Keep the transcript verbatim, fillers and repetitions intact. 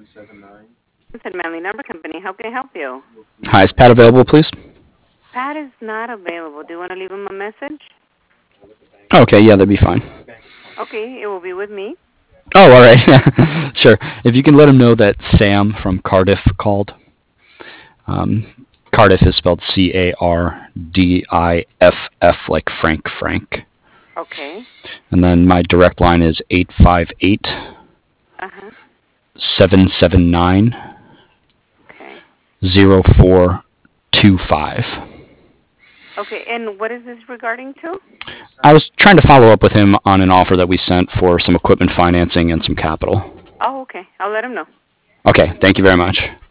Said Manly Number Company. How can I help you? Hi, is Pat available, please? Pat is not available. Do you want to leave him a message? Okay, yeah, that'd be fine. Okay, it will be with me. Oh, all right. Sure. If you can let him know that Sam from Cardiff called. Um, Cardiff is spelled C A R D I F F, like Frank Frank. Okay. And then my direct line is eight five eight, Uh-huh. seven seven nine, Okay. zero four two five. Okay, and what is this regarding to? I was trying to follow up with him on an offer that we sent for some equipment financing and some capital. Oh, okay. I'll let him know. Okay, thank you very much.